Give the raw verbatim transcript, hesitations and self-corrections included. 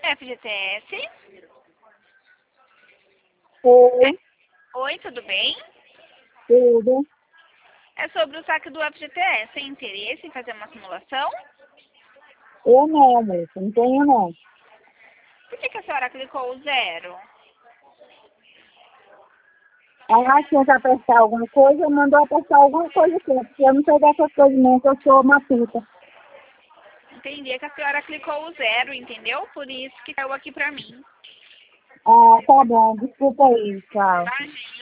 F G T S. Oi, Oi, tudo bem? tudo. É sobre o saque do F G T S. Tem interesse em fazer uma simulação? Eu não, moça, não tenho não. Por que, que a senhora clicou o zero? Ela tinha que apertar alguma coisa, mandou apertar alguma coisa aqui, porque eu não sei dessas coisas não, que eu sou uma puta. Entendi que a senhora clicou o zero, entendeu? Por isso que caiu aqui pra mim. Ah, tá bom, desculpa aí, tchau. Imagina.